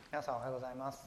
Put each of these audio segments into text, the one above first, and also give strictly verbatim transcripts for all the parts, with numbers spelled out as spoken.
皆さんおはようございます。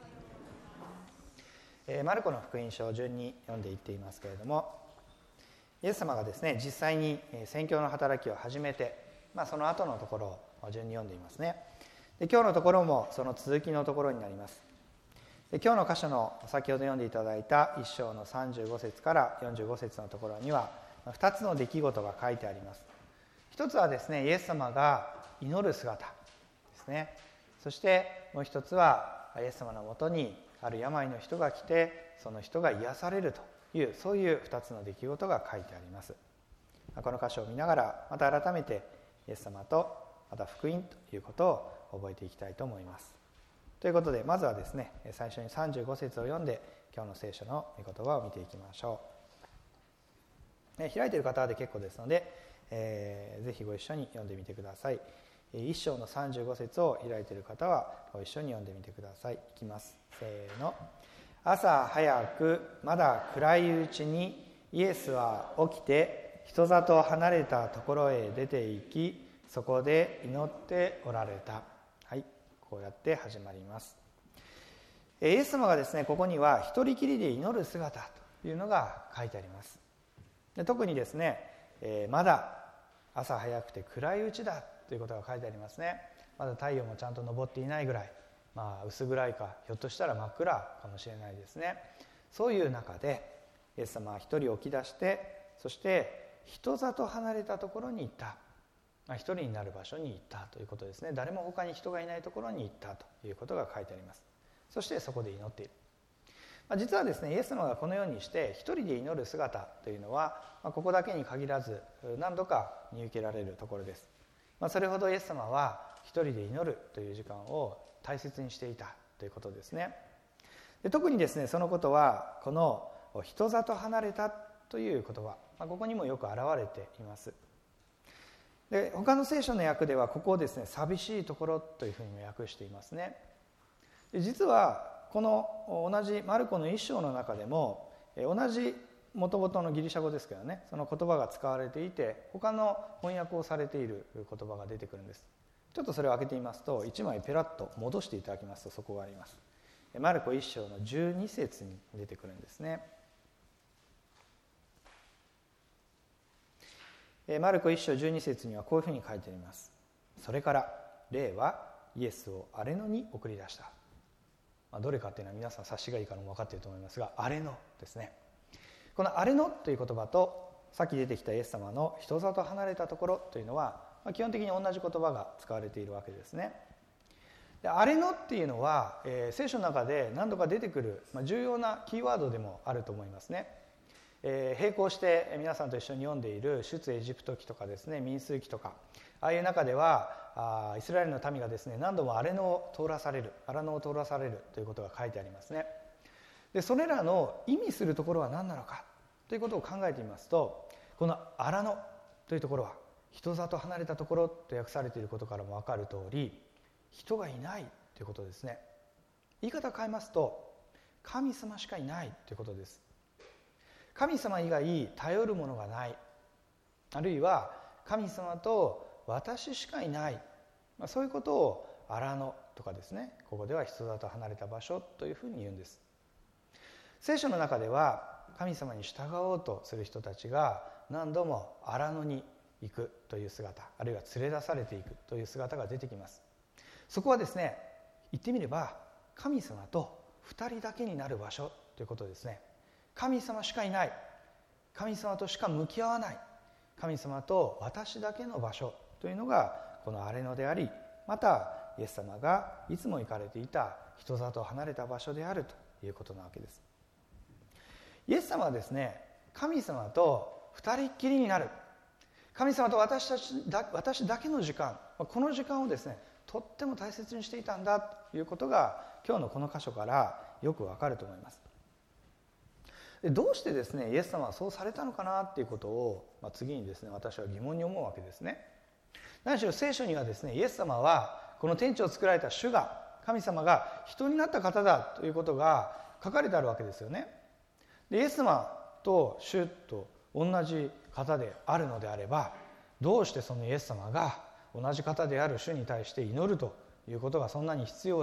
えー、マルコの福音書を順に読んでいっていますけれども、イエス様がですね実際に宣教の働きを始めて、まあ、その後のところを順に読んでいますね。で今日のところもその続きのところになります。で今日の箇所の先ほど読んでいただいたいっ章のさんじゅうご節からよんじゅうご節のところにはふたつの出来事が書いてあります。一つはですねイエス様が祈る姿ですね。そしてもう一つはイエス様のもとにある病の人が来てその人が癒されるというそういうふたつの出来事が書いてあります。この箇所を見ながらまた改めてイエス様とまた福音ということを覚えていきたいと思います。ということでまずはですね最初にさんじゅうご節を読んで今日の聖書の御言葉を見ていきましょう。開いている方で結構ですので、えー、ぜひご一緒に読んでみてください。一章のさんじゅうご節を開いている方はご一緒に読んでみてください。いきます。せーの。朝早くまだ暗いうちにイエスは起きて人里離れたところへ出て行きそこで祈っておられた。はい、こうやって始まります。イエス様がですねここには一人きりで祈る姿というのが書いてあります。で特にですね、えー、まだ朝早くて暗いうちだということが書いてありますね。まだ太陽もちゃんと昇っていないぐらい、まあ、薄暗いかひょっとしたら真っ暗かもしれないですね。そういう中でイエス様は一人起き出してそして人里離れたところに行った、まあ、一人になる場所に行ったということですね。誰も他に人がいないところに行ったということが書いてあります。そしてそこで祈っている。まあ、実はですねイエス様がこのようにして一人で祈る姿というのは、まあ、ここだけに限らず何度か見受けられるところです。まあ、それほどイエス様は一人で祈るという時間を大切にしていたということですね。で特にですねそのことはこの人里離れたという言葉、まあ、ここにもよく現れています。で他の聖書の訳ではここをですね寂しいところというふうにも訳していますね。で実はこの同じマルコの一章の中でも同じ元々のギリシャ語ですけどねその言葉が使われていて他の翻訳をされている言葉が出てくるんです。ちょっとそれを開けてみますといちまいペラッと戻していただきますとそこがあります。マルコ一章のじゅうに節に出てくるんですね。マルコ一章じゅうに節にはこういうふうに書いてあります。それから霊はイエスをアレノに送り出した。まあ、どれかっていうのは皆さん察しがいいかも分かっていると思いますがアレノですね。このアレノという言葉とさっき出てきたイエス様の人里離れたところというのは、まあ、基本的に同じ言葉が使われているわけですね。でアレノっていうのは、えー、聖書の中で何度か出てくる、まあ、重要なキーワードでもあると思いますね。えー、並行して皆さんと一緒に読んでいる出エジプト記とかですね民数記とかああいう中ではあイスラエルの民がですね何度もアレノを通らされるアラノを通らされるということが書いてありますね。でそれらの意味するところは何なのかということを考えてみますとこのアラノというところは人里離れたところと訳されていることからも分かる通り人がいないということですね。言い方を変えますと神様しかいないということです。神様以外頼るものがないあるいは神様と私しかいない、まあ、そういうことをアラノとかですねここでは人里離れた場所というふうに言うんです。聖書の中では神様に従おうとする人たちが何度もアラノに行くという姿あるいは連れ出されていくという姿が出てきます。そこはですね言ってみれば神様と二人だけになる場所ということですね。神様しかいない神様としか向き合わない神様と私だけの場所というのがこのアレノでありまたイエス様がいつも行かれていた人里離れた場所であるということなわけです。イエス様はですね神様と二人っきりになる神様と私たちだ私だけの時間この時間をですねとっても大切にしていたんだということが今日のこの箇所からよくわかると思います。でどうしてですねイエス様はそうされたのかなっていうことを、まあ、次にですね私は疑問に思うわけですね。何しろ聖書にはですねイエス様はこの天地を作られた主が神様が人になった方だということが書かれてあるわけですよね。でイエス様と主と同じ方であるのであればどうしてそのイエス様が同じ方である主に対して祈るということがそんなに必要で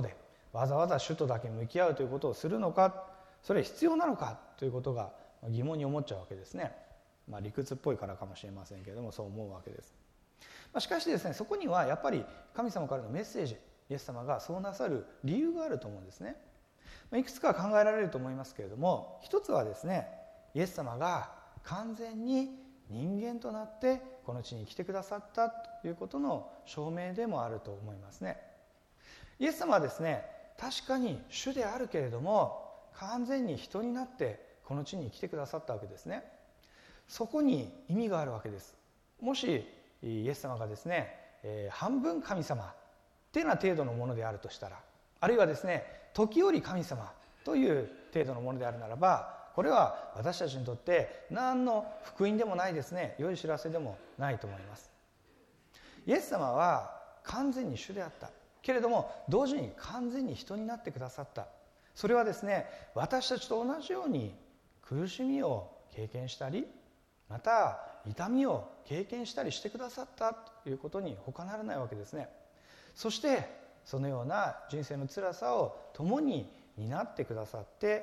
わざわざ主とだけ向き合うということをするのか、それ必要なのかということが疑問に思っちゃうわけですね。まあ、理屈っぽいからかもしれませんけれども、そう思うわけです。まあ、しかしですね、そこにはやっぱり神様からのメッセージ、イエス様がそうなさる理由があると思うんですね。まあ、いくつか考えられると思いますけれども、一つはですね、イエス様が完全に人間となってこの地に来てくださったということの証明でもあると思いますね。イエス様はですね、確かに主であるけれども完全に人になってこの地に来てくださったわけですね。そこに意味があるわけです。もしイエス様がですね、えー、半分神様っていうような程度のものであるとしたら、あるいはですね、時折神様という程度のものであるならば、これは私たちにとって何の福音でもないですね、良い知らせでもないと思います。イエス様は完全に主であったけれども、同時に完全に人になってくださった。それはですね、私たちと同じように苦しみを経験したり、また痛みを経験したりしてくださったということに他ならないわけですね。そしてそのような人生の辛さを共に担ってくださって、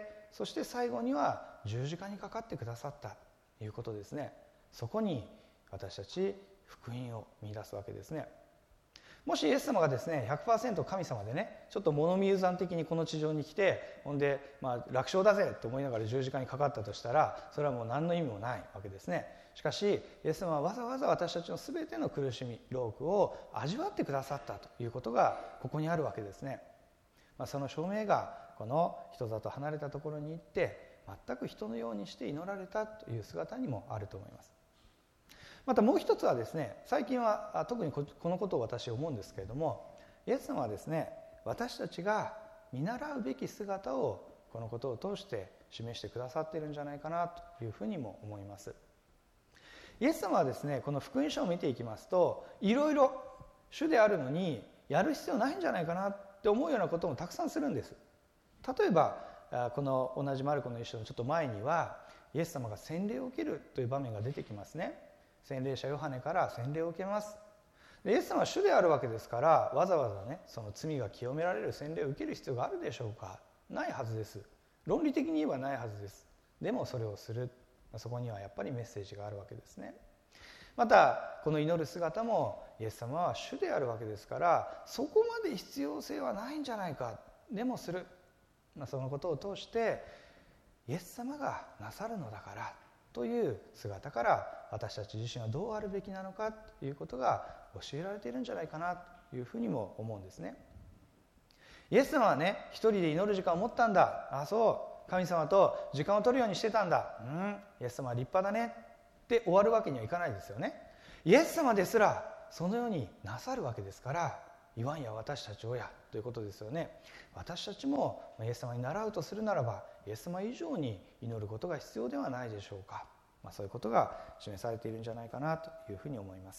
そして最後には十字架にかかってくださったということですね。そこに私たち福音を見出すわけですね。もしイエス様がですね ひゃくパーセント 神様でね、ちょっと物見遊山的にこの地上に来て、ほんで、まあ、楽勝だぜって思いながら十字架にかかったとしたら、それはもう何の意味もないわけですね。しかしイエス様はわざわざ私たちの全ての苦しみ、労苦を味わってくださったということがここにあるわけですね。まあ、その証明がこの人里離れたところに行って全く人のようにして祈られたという姿にもあると思います。またもう一つはですね、最近は特にこのことを私思うんですけれども、イエス様はですね、私たちが見習うべき姿をこのことを通して示してくださっているんじゃないかなというふうにも思います。イエス様はですね、この福音書を見ていきますと、いろいろ主であるのにやる必要ないんじゃないかなって思うようなこともたくさんするんです。例えばこの同じマルコの一章のちょっと前には、イエス様が洗礼を受けるという場面が出てきますね。洗礼者ヨハネから洗礼を受けます。でイエス様は主であるわけですから、わざわざね、その罪が清められる洗礼を受ける必要があるでしょうか。ないはずです。論理的に言えばないはずです。でもそれをする、そこにはやっぱりメッセージがあるわけですね。またこの祈る姿もイエス様は主であるわけですから、そこまで必要性はないんじゃないか。でもする、まあ、そのことを通してイエス様がなさるのだからという姿から、私たち自身はどうあるべきなのかということが教えられているんじゃないかなというふうにも思うんですね。イエス様はね、一人で祈る時間を持ったんだ、ああそう神様と時間を取るようにしてたんだ、うんイエス様は立派だねって終わるわけにはいかないですよね。イエス様ですらそのようになさるわけですから、言わんや私たちをやということですよね。私たちもイエス様に習うとするならば、イエス様以上に祈ることが必要ではないでしょうか。まあ、そういうことが示されているんじゃないかなというふうに思います。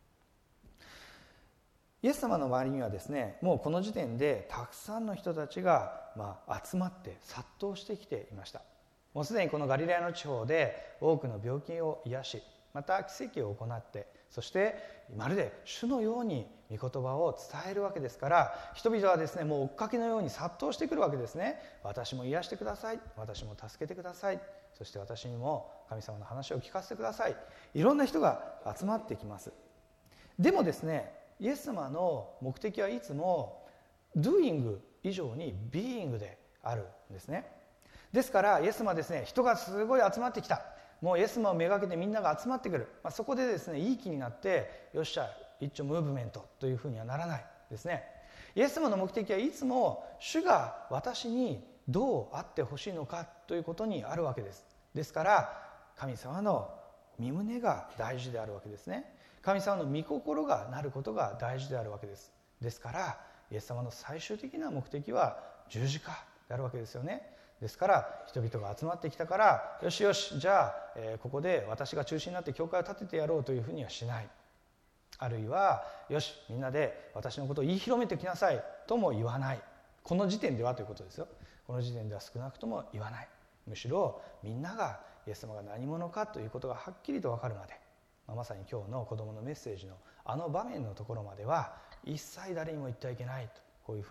イエス様の周りにはですね、もうこの時点でたくさんの人たちがまあ集まって殺到してきていました。もうすでにこのガリラヤの地方で多くの病気を癒し、また奇跡を行って、そしてまるで主のように御言葉を伝えるわけですから、人々はですね、もう追っかけのように殺到してくるわけですね。私も癒してください、私も助けてください、そして私にも神様の話を聞かせてください。いろんな人が集まってきます。でもですね、イエス様の目的はいつも doing 以上に being であるんですね。ですからイエス様はですね、人がすごい集まってきた、もうイエス様をめがけてみんなが集まってくる、まあ、そこでですね、いい気になってよっしゃ一丁ムーブメントというふうにはならないですね。イエス様の目的はいつも主が私にどうあってほしいのかということにあるわけです。ですから神様の御胸が大事であるわけですね。神様の御心がなることが大事であるわけです。ですからイエス様の最終的な目的は十字架であるわけですよね。ですから人々が集まってきたから、よしよしじゃあ、えー、ここで私が中心になって教会を建ててやろうというふうにはしない。あるいはよしみんなで私のことを言い広めてきなさいとも言わない。この時点ではということですよ。この時点では少なくとも言わない。むしろみんながイエス様が何者かということがはっきりと分かるまで、まあ、まさに今日の子どものメッセージのあの場面のところまでは一切誰にも言ってはいけないと、こういうふうに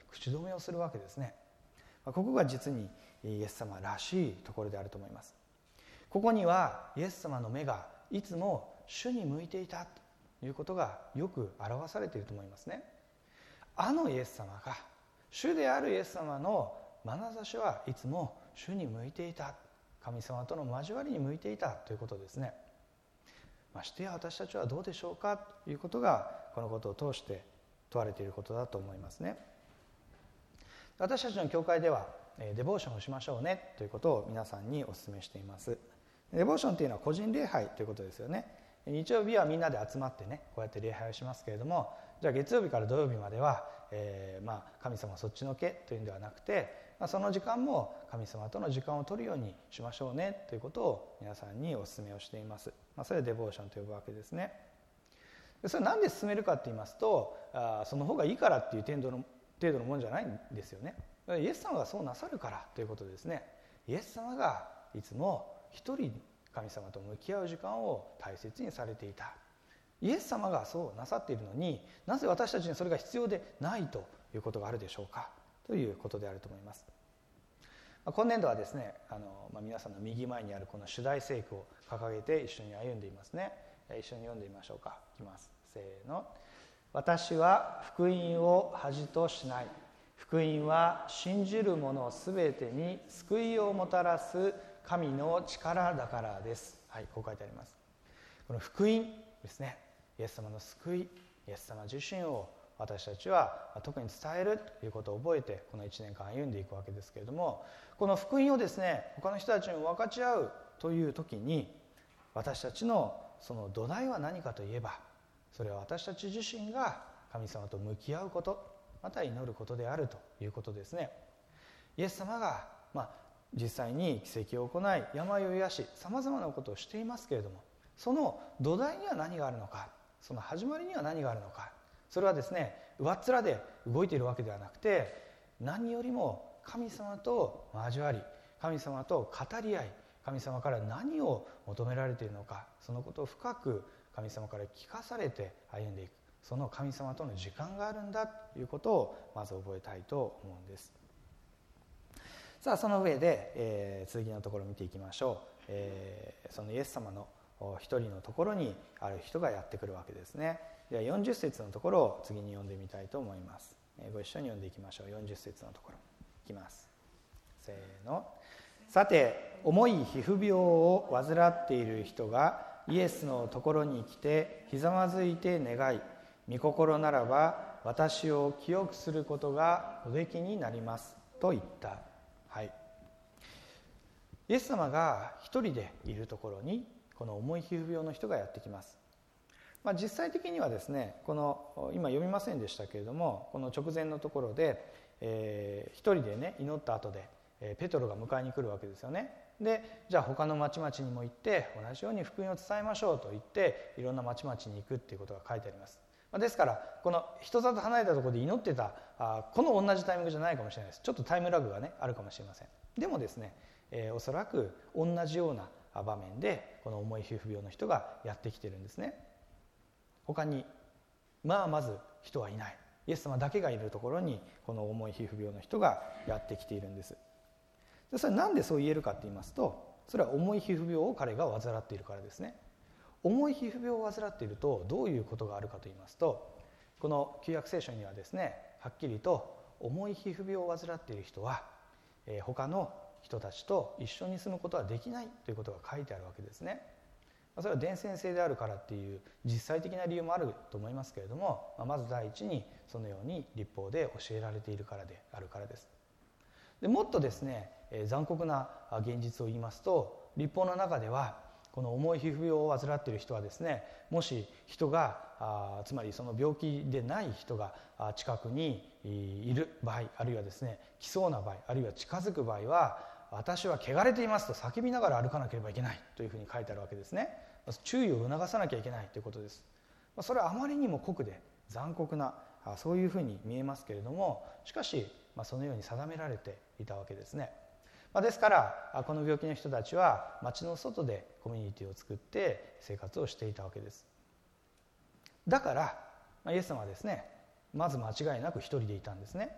口止めをするわけですね。ここが実にイエス様らしいところであると思います。ここにはイエス様の目がいつも主に向いていたということがよく表されていると思いますね。あのイエス様が、主であるイエス様の眼差しはいつも主に向いていた、神様との交わりに向いていたということですね。ましてや私たちはどうでしょうかということが、このことを通して問われていることだと思いますね。私たちの教会ではデボーションをしましょうねということを皆さんにお勧めしています。デボーションというのは個人礼拝ということですよね。日曜日はみんなで集まってね、こうやって礼拝をしますけれども、じゃあ月曜日から土曜日までは、えー、まあ神様そっちのけというんではなくて、まあ、その時間も神様との時間を取るようにしましょうねということを皆さんにお勧めをしています。まあ、それをデボーションと呼ぶわけですね。それは何で進めるかと言いますと、あその方がいいからっていう程度の程度のものじゃないんですよね。イエス様がそうなさるからということですね。イエス様がいつも一人神様と向き合う時間を大切にされていた。イエス様がそうなさっているのに、なぜ私たちにそれが必要でないということがあるでしょうかということであると思います。今年度はですね、あの、まあ、皆さんの右前にあるこの主題聖句を掲げて一緒に歩んでいますね。一緒に読んでみましょうか。いきます。せーの。私は福音を恥としない。福音は信じる者すべてに救いをもたらす神の力だからです。はい、こう書いてあります。この福音ですね、イエス様の救い、イエス様自身を私たちは特に伝えるということを覚えて、このいちねんかん歩んでいくわけですけれども、この福音をですね、他の人たちに分かち合うという時に、私たちのその土台は何かといえば、それは私たち自身が神様と向き合うこと、また祈ることであるということですね。イエス様が、まあ、実際に奇跡を行い、病を癒し、さまざまなことをしていますけれども、その土台には何があるのか、その始まりには何があるのか、それはですね、上っ面で動いているわけではなくて、何よりも神様と交わり、神様と語り合い、神様から何を求められているのか、そのことを深く神様から聞かされて歩んでいく、その神様との時間があるんだということをまず覚えたいと思うんです。さあ、その上で、えー、続きのところを見ていきましょう。えー、そのイエス様の一人のところにある人がやってくるわけですね。ではよんじゅっ節のところを次に読んでみたいと思います。えー、ご一緒に読んでいきましょう。よんじゅっ節のところいきます。せーの。さて、重い皮膚病を患っている人がイエスのところに来てひざまずいて願い、御心ならば私を清くすることがおできになりますと言った。はい、イエス様が一人でいるところにこの重い皮膚病の人がやってきます。まあ、実際的にはですね、この今読みませんでしたけれども、この直前のところで、えー、一人でね祈った後で、えー、ペトロが迎えに来るわけですよね。で、じゃあ他の町々にも行って同じように福音を伝えましょうと言っていろんな町々に行くっていうことが書いてあります。ですからこの人里離れたところで祈ってたあこの同じタイミングじゃないかもしれないです。ちょっとタイムラグがねあるかもしれません。でもですね、えー、おそらく同じような場面でこの重い皮膚病の人がやってきてるんですね。他にまあまず人はいない。イエス様だけがいるところにこの重い皮膚病の人がやってきているんです。でそれなんでそう言えるかと言いますと、それは重い皮膚病を彼が患っているからですね。重い皮膚病を患っているとどういうことがあるかと言いますと、この旧約聖書にはですね、はっきりと重い皮膚病を患っている人は、えー、他の人たちと一緒に住むことはできないということが書いてあるわけですね。それは伝染性であるからっていう実際的な理由もあると思いますけれども、まず第一にそのように律法で教えられているからであるからです。でもっとですね、残酷な現実を言いますと、律法の中ではこの重い皮膚病を患っている人はですね、もし人があつまりその病気でない人が近くにいる場合、あるいはですね来そうな場合、あるいは近づく場合は、私は汚れていますと叫びながら歩かなければいけないというふうに書いてあるわけですね。注意を促さなきゃいけないということです。それはあまりにも酷で残酷な、そういうふうに見えますけれども、しかしそのように定められていたわけですね。ですからこの病気の人たちは町の外でコミュニティを作って生活をしていたわけです。だからイエス様はですね、まず間違いなく一人でいたんですね。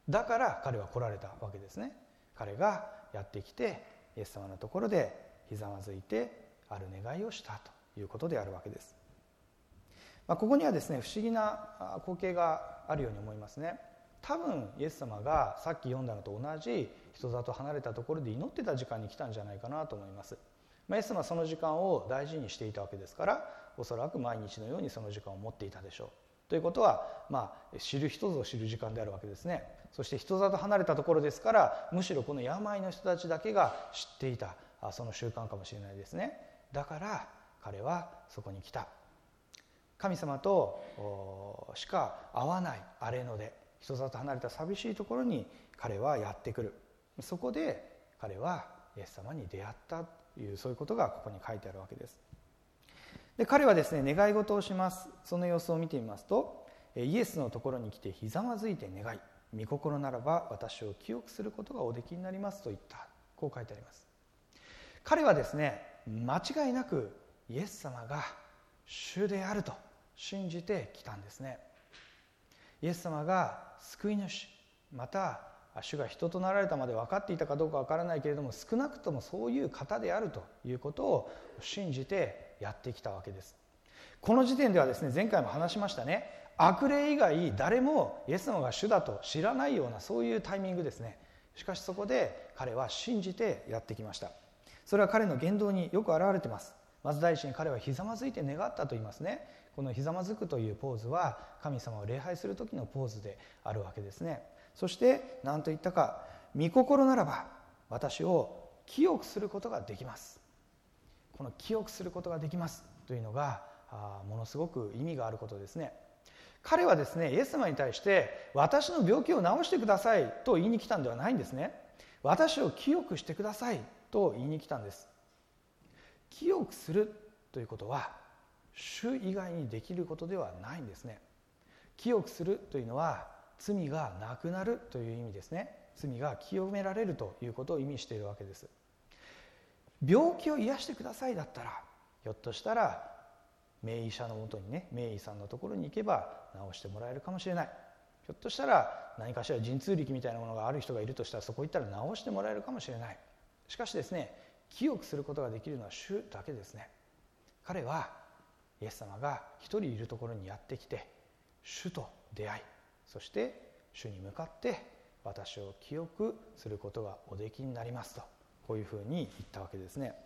だから彼は来られたわけですね。彼がやってきてイエス様のところでひざまずいてある願いをしたということであるわけです。まあ、ここにはですね不思議な光景があるように思いますね。多分イエス様がさっき読んだのと同じ人里離れたところで祈ってた時間に来たんじゃないかなと思います。まあ、イエス様はその時間を大事にしていたわけですから、おそらく毎日のようにその時間を持っていたでしょう。ということは、まあ、知る人ぞ知る時間であるわけですね。そして人里離れたところですから、むしろこの病の人たちだけが知っていたその習慣かもしれないですね。だから彼はそこに来た。神様としか会わない荒れ野で人里離れた寂しいところに彼はやってくる。そこで彼はイエス様に出会ったという、そういうことがここに書いてあるわけです。で彼はですね願い事をします。その様子を見てみますと、イエスのところに来てひざまずいて願い、御心ならば私を清くすることがおできになりますと言った。こう書いてあります。彼はですね間違いなくイエス様が主であると信じてきたんですね。イエス様が救い主、また主が人となられたまで分かっていたかどうか分からないけれども、少なくともそういう方であるということを信じてやってきたわけです。この時点ではですね、前回も話しましたね、悪霊以外誰もイエス様が主だと知らないようなそういうタイミングですね。しかしそこで彼は信じてやってきました。それは彼の言動によく表れています。まず第一に彼はひざまずいて願ったと言いますね。このひざまずくというポーズは神様を礼拝する時のポーズであるわけですね。そして何と言ったか、御心ならば私を清くすることができます。この清くすることができますというのがものすごく意味があることですね。彼はですねイエス様に対して私の病気を治してくださいと言いに来たんではないんですね。私を清くしてくださいと言いに来たんです。清くするということは主以外にできることではないんですね。清くするというのは罪がなくなるという意味ですね。罪が清められるということを意味しているわけです。病気を癒してくださいだったら、ひょっとしたら名医者のもとにね、名医さんのところに行けば治してもらえるかもしれない。ひょっとしたら何かしら陣痛力みたいなものがある人がいるとしたら、そこ行ったら治してもらえるかもしれない。しかしですね、清くすることができるのは主だけですね。彼はイエス様が一人いるところにやってきて、主と出会い、そして主に向かって私を清くすることがおできになりますと、こういうふうに言ったわけですね。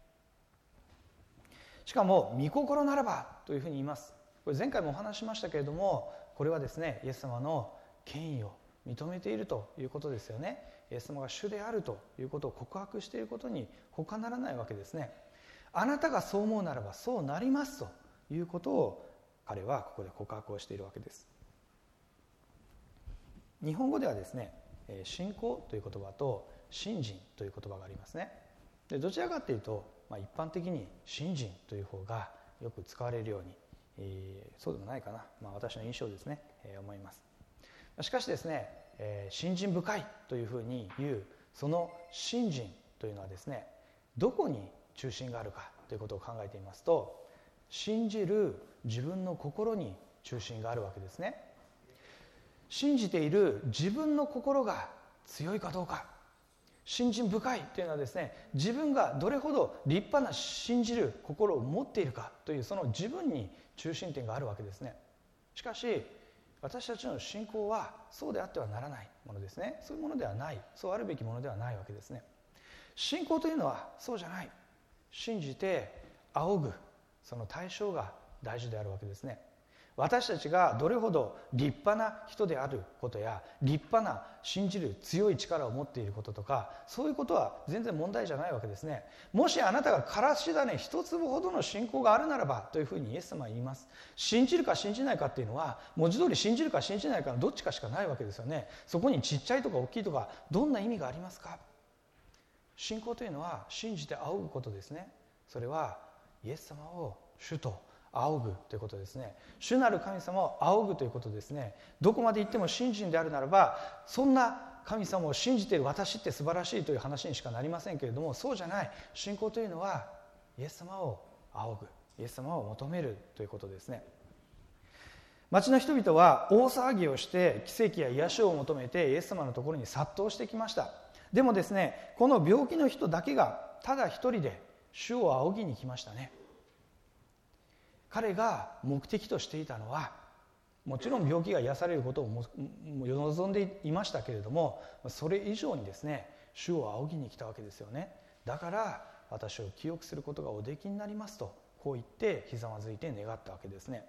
しかも御心ならばというふうに言います。これ前回もお話ししましたけれども、これはですねイエス様の権威を認めているということですよね。イエス様が主であるということを告白していることに他ならないわけですね。あなたがそう思うならばそうなりますということを彼はここで告白をしているわけです。日本語ではですね、信仰という言葉と信心という言葉がありますね。でどちらかというと、まあ、一般的に信心という方がよく使われるように、えー、そうでもないかな、まあ、私の印象ですね、えー、思います。しかしですね、えー、信心深いというふうに言うその信心というのはですね、どこに中心があるかということを考えてみますと、信じる自分の心に中心があるわけですね。信じている自分の心が強いかどうか、信心深いというのはですね、自分がどれほど立派な信じる心を持っているかというその自分に中心点があるわけですね。しかし私たちの信仰はそうであってはならないものですね。そういうものではない、そうあるべきものではないわけですね。信仰というのはそうじゃない、信じて仰ぐその対象が大事であるわけですね。私たちがどれほど立派な人であることや立派な信じる強い力を持っていることとか、そういうことは全然問題じゃないわけですね。もしあなたがからし種一粒ほどの信仰があるならばというふうにイエス様は言います。信じるか信じないかっていうのは文字通り信じるか信じないかのどっちかしかないわけですよね。そこにちっちゃいとか大きいとかどんな意味がありますか。信仰というのは信じて仰ぐことですね。それはイエス様を主と仰ぐということですね。主なる神様を仰ぐということですね。どこまで行っても信心であるならば、そんな神様を信じている私って素晴らしいという話にしかなりませんけれども、そうじゃない。信仰というのはイエス様を仰ぐ、イエス様を求めるということですね。 町の人々は大騒ぎをして奇跡や癒しを求めてイエス様のところに殺到してきました。でもですね、この病気の人だけがただ一人で主を仰ぎに来ましたね。彼が目的としていたのは、もちろん病気が癒されることを望んでいましたけれども、それ以上にですね、主を仰ぎに来たわけですよね。だから私を清くすることがおできになりますと、こう言ってひざまずいて願ったわけですね。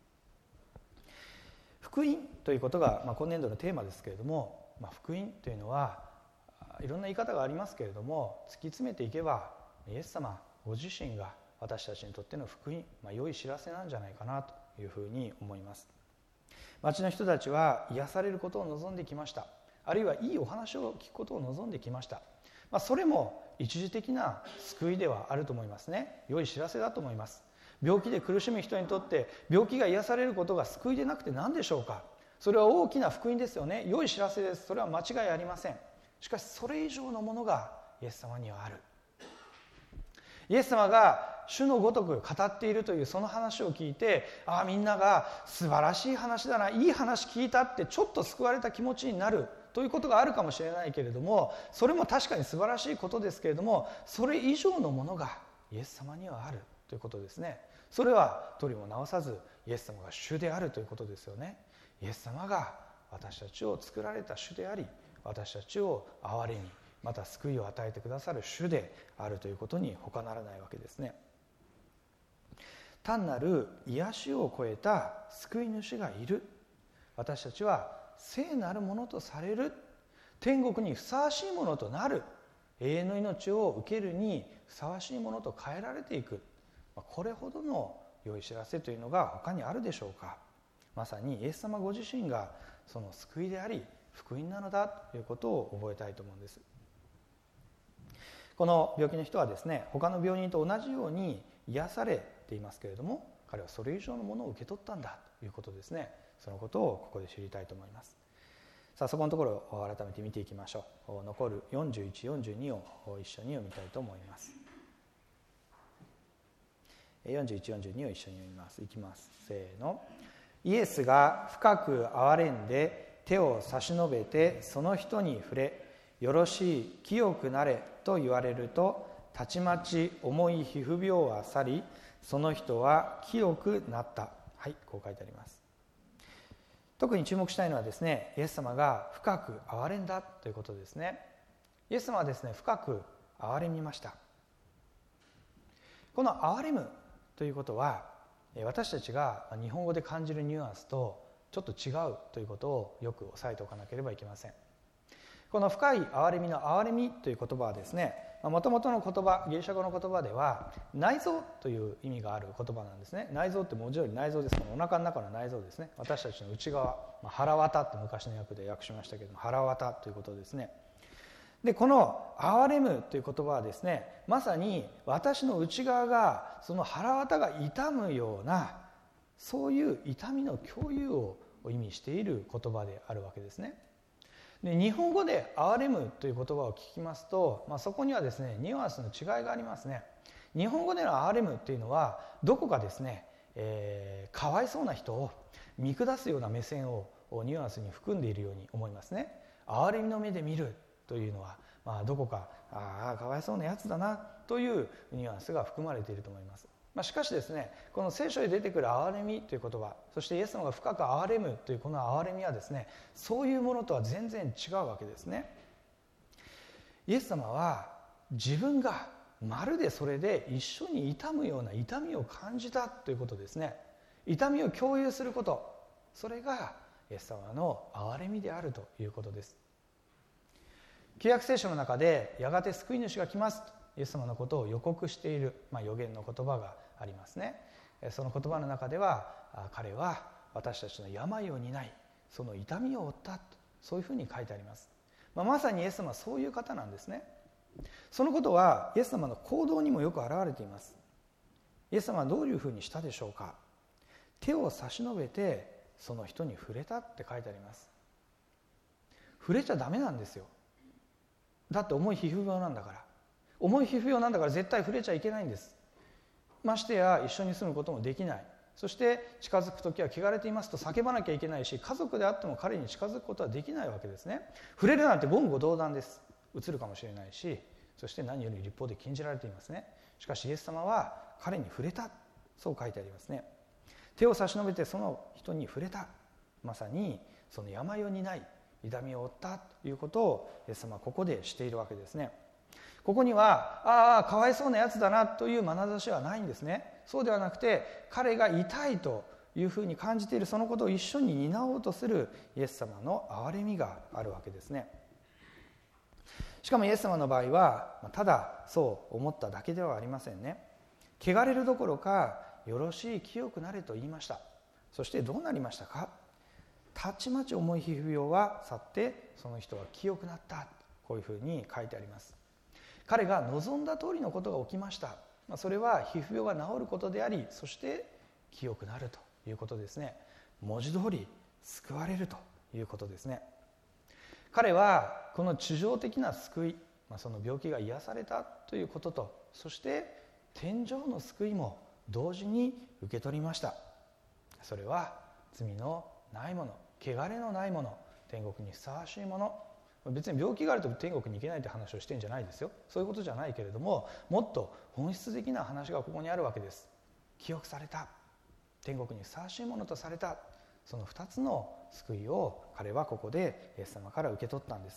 福音ということが、まあ、今年度のテーマですけれども、まあ、福音というのはいろんな言い方がありますけれども、突き詰めていけばイエス様ご自身が私たちにとっての福音、まあ、良い知らせなんじゃないかなというふうに思います。町の人たちは癒されることを望んできました。あるいはいいお話を聞くことを望んできました。まあ、それも一時的な救いではあると思いますね。良い知らせだと思います。病気で苦しむ人にとって病気が癒されることが救いでなくて何でしょうか。それは大きな福音ですよね。良い知らせです。それは間違いありません。しかしそれ以上のものがイエス様にはある。イエス様が主のごとく語っているというその話を聞いて、ああみんなが素晴らしい話だな、いい話聞いたってちょっと救われた気持ちになるということがあるかもしれないけれども、それも確かに素晴らしいことですけれども、それ以上のものがイエス様にはあるということですね。それは取りも直さずイエス様が主であるということですよね。イエス様が私たちを作られた主であり、私たちを憐れみまた救いを与えてくださる主であるということに他ならないわけですね。単なる癒しを超えた救い主がいる。私たちは聖なるものとされる。天国にふさわしいものとなる。永遠の命を受けるにふさわしいものと変えられていく。これほどの良い知らせというのが他にあるでしょうか。まさにイエス様ご自身がその救いであり福音なのだということを覚えたいと思うんです。この病気の人はですね、他の病人と同じように癒されていますけれども、彼はそれ以上のものを受け取ったんだということですね。そのことをここで知りたいと思います。さあそこのところを改めて見ていきましょう。残るよんじゅういち、よんじゅうにを一緒に読みたいと思います。よんじゅういち、よんじゅうにを一緒に読みます。いきます。せーの。イエスが深く憐れんで手を差し伸べてその人に触れ、よろしい、清くなれと言われると、たちまち重い皮膚病は去り、その人は清くなった。はい、こう書いてあります。特に注目したいのはですね、イエス様が深く憐れんだということですね。イエス様はですね、深く憐れみました。この憐れむということは、私たちが日本語で感じるニュアンスとちょっと違うということをよく押さえておかなければいけません。この深い憐れみの憐れみという言葉はですね、もともとの言葉、ギリシャ語の言葉では内臓という意味がある言葉なんですね。内臓って文字通り内臓です。このお腹の中の内臓ですね。私たちの内側、腹綿って昔の訳で訳しましたけども、腹綿ということですね。でこの憐れむという言葉はですね、まさに私の内側がその腹綿が痛むような、そういう痛みの共有を意味している言葉であるわけですね。で日本語で憐れむという言葉を聞きますと、まあ、そこにはですねニュアンスの違いがありますね。日本語での憐れむというのはどこかですね、えー、かわいそうな人を見下すような目線をニュアンスに含んでいるように思いますね。憐れみの目で見るというのは、まあ、どこかああかわいそうなやつだなというニュアンスが含まれていると思います。まあ、しかしですね、この聖書に出てくる憐れみという言葉、そしてイエス様が深く憐れむというこの憐れみはですね、そういうものとは全然違うわけですね。イエス様は自分がまるでそれで一緒に痛むような痛みを感じたということですね。痛みを共有すること、それがイエス様の憐れみであるということです。旧約聖書の中でやがて救い主が来ますとイエス様のことを予告している、まあ、予言の言葉がありますね。その言葉の中では彼は私たちの病を担いその痛みを負ったと、そういうふうに書いてあります。まあ、まさにイエス様はそういう方なんですね。そのことはイエス様の行動にもよく表れています。イエス様はどういうふうにしたでしょうか。手を差し伸べてその人に触れたって書いてあります。触れちゃダメなんですよ。だって重い皮膚病なんだから、重い皮膚病なんだから絶対触れちゃいけないんです。ましてや一緒に住むこともできない。 そして近づく時は汚れていますと叫ばなきゃいけないし、家族であっても彼に近づくことはできないわけですね。触れるなんて言語道断です。映るかもしれないし、そして何より律法で禁じられていますね。しかしイエス様は彼に触れた、そう書いてありますね。手を差し伸べてその人に触れた、まさにその病を担い痛みを負ったということをイエス様はここでしているわけですね。ここにはああかわいそうなやつだなという眼差しはないんですね。そうではなくて、彼が痛いというふうに感じているそのことを一緒に担おうとするイエス様の憐れみがあるわけですね。しかもイエス様の場合はただそう思っただけではありませんね。汚れるどころかよろしい清くなれと言いました。そしてどうなりましたか。たちまち重い皮膚病は去ってその人は清くなった、こういうふうに書いてあります。彼が望んだ通りのことが起きました。それは皮膚病が治ることであり、そして清くなるということですね。文字通り救われるということですね。彼はこの地上的な救い、その病気が癒されたということと、そして天上の救いも同時に受け取りました。それは罪のないもの、汚れのないもの、天国にふさわしいもの。別に病気があると天国に行けないって話をしてるんじゃないですよ。そういうことじゃないけれども、もっと本質的な話がここにあるわけです。清くされた、天国にふさわしいものとされた、そのふたつの救いを彼はここでイエス様から受け取ったんです。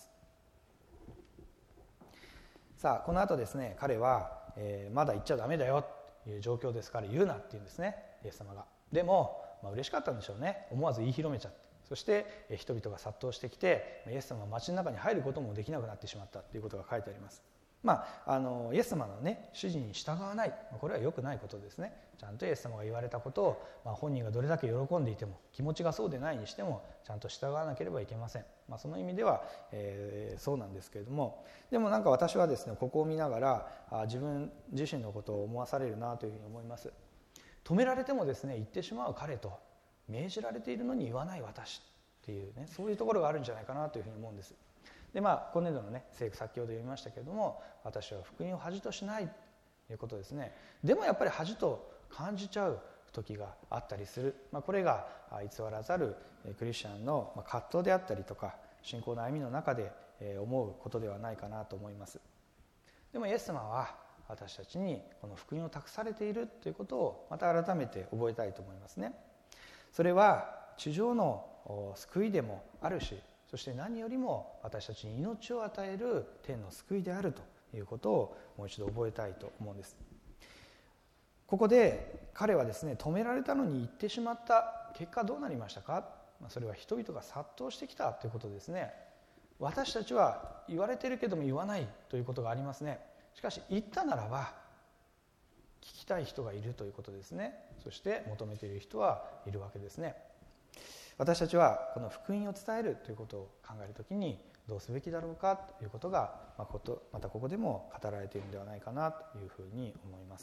さあこの後ですね、彼は、えー、まだ言っちゃダメだよという状況ですから言うなって言うんですね、イエス様が。でも、まあ、嬉しかったんでしょうね。思わず言い広めちゃって、そして人々が殺到してきてイエス様は町の中に入ることもできなくなってしまったということが書いてあります。まあ、あのイエス様の、ね、指示に従わない、これは良くないことですね。ちゃんとイエス様が言われたことを、まあ、本人がどれだけ喜んでいても気持ちがそうでないにしてもちゃんと従わなければいけません。まあ、その意味では、えー、そうなんですけれども、でもなんか私はですね、ここを見ながらあ自分自身のことを思わされるなというふうに思います。止められてもですね言ってしまう彼と、命じられているのに言わない私っていうね、そういうところがあるんじゃないかなというふうに思うんです。でまあ今年度のね聖句、先ほど読みましたけれども、私は福音を恥としないということですね。でもやっぱり恥と感じちゃう時があったりする、まあ、これが偽らざるクリスチャンの葛藤であったりとか、信仰の歩みの中で思うことではないかなと思います。でもイエス様は私たちにこの福音を託されているということをまた改めて覚えたいと思いますね。それは地上の救いでもあるし、そして何よりも私たちに命を与える天の救いであるということをもう一度覚えたいと思うんです。ここで彼はですね、止められたのに行ってしまった結果どうなりましたか。それは人々が殺到してきたということですね。私たちは言われているけども言わないということがありますね。しかし言ったならば聞きたい人がいるということですね。そして求めている人はいるわけですね。私たちはこの福音を伝えるということを考えるときにどうすべきだろうかということがまたここでも語られているのではないかなというふうに思います。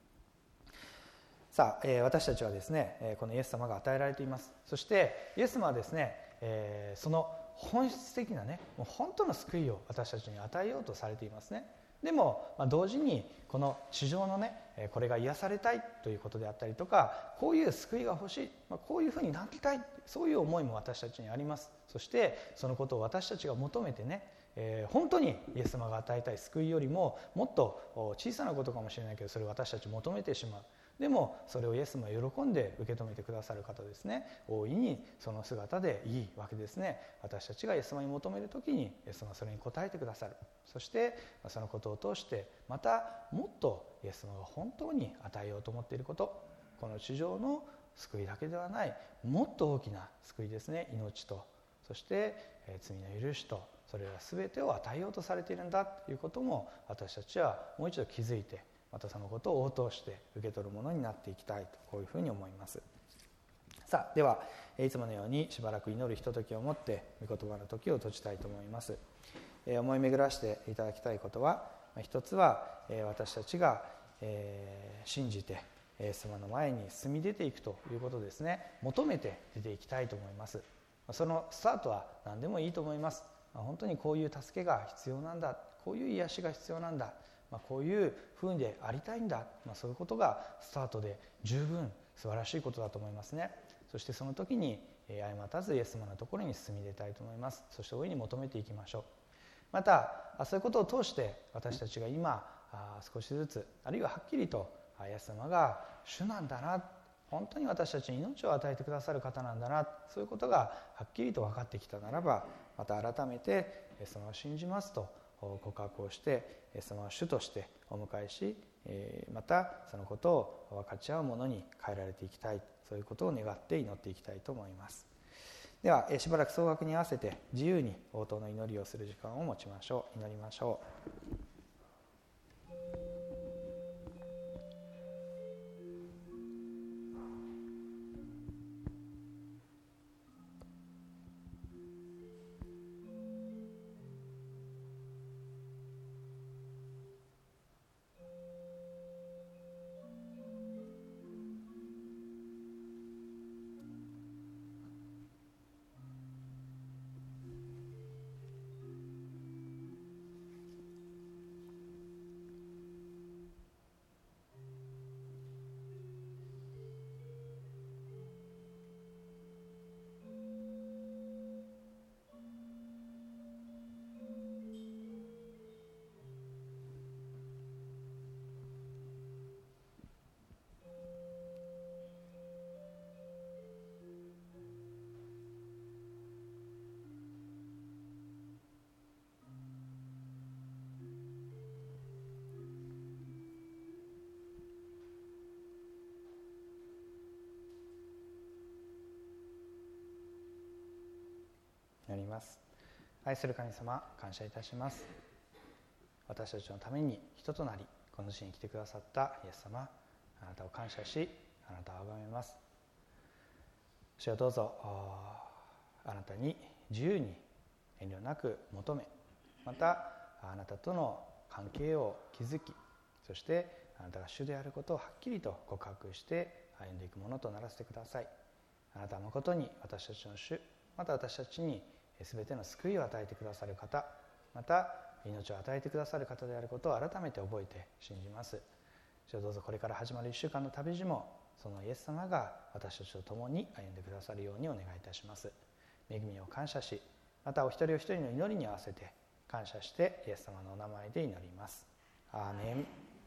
さあ、私たちはですねこのイエス様が与えられています。そしてイエス様はですねその本質的なね、もう本当の救いを私たちに与えようとされていますね。でも同時にこの地上のねこれが癒されたいということであったりとか、こういう救いが欲しい、こういうふうになりたい、そういう思いも私たちにあります。そしてそのことを私たちが求めてね、えー、本当にイエス様が与えたい救いよりももっと小さなことかもしれないけど、それを私たち求めてしまう。でもそれをイエス様は喜んで受け止めてくださる方ですね。大いにその姿でいいわけですね。私たちがイエス様に求めるときにイエス様はそれに応えてくださる。そしてそのことを通してまたもっとイエス様が本当に与えようと思っていること、この地上の救いだけではないもっと大きな救いですね。命と、そして罪の許しと、それら全てを与えようとされているんだということも私たちはもう一度気づいて、またそのことを応答して受け取るものになっていきたいと、こういうふうに思います。さあでは、いつものようにしばらく祈るひとときをもって御言葉の時を閉じたいと思います。思い巡らしていただきたいことは、一つは私たちが信じてイエス様の前に進み出ていくということですね。求めて出ていきたいと思います。そのスタートは何でもいいと思います。本当にこういう助けが必要なんだ、こういう癒しが必要なんだ、こういうふうにでありたいんだ、そういうことがスタートで十分素晴らしいことだと思いますね。そしてその時に誤たずイエス様のところに進み出たいと思います。そして大いに求めていきましょう。またそういうことを通して私たちが今少しずつ、あるいははっきりとイエス様が主なんだな、本当に私たちに命を与えてくださる方なんだな、そういうことがはっきりと分かってきたならば、また改めてイエス様を信じますと告白をして、イエス様を主としてお迎えし、またそのことを分かち合うものに変えられていきたい、そういうことを願って祈っていきたいと思います。ではしばらく総額に合わせて自由に応答の祈りをする時間を持ちましょう。祈りましょう。なります。愛する神様、感謝いたします。私たちのために人となりこの地に来てくださったイエス様、あなたを感謝し、あなたを崇めます。主よ、どうぞあなたに自由に遠慮なく求め、またあなたとの関係を築き、そしてあなたが主であることをはっきりと告白して歩んでいくものとならせてください。あなたは誠に私たちの主、また私たちにすべての救いを与えてくださる方、また命を与えてくださる方であることを改めて覚えて信じます。どうぞこれから始まるいっしゅうかんの旅路も、そのイエス様が私たちと共に歩んでくださるようにお願いいたします。恵みを感謝し、またお一人お一人の祈りに合わせて感謝してイエス様のお名前で祈ります。アーメン。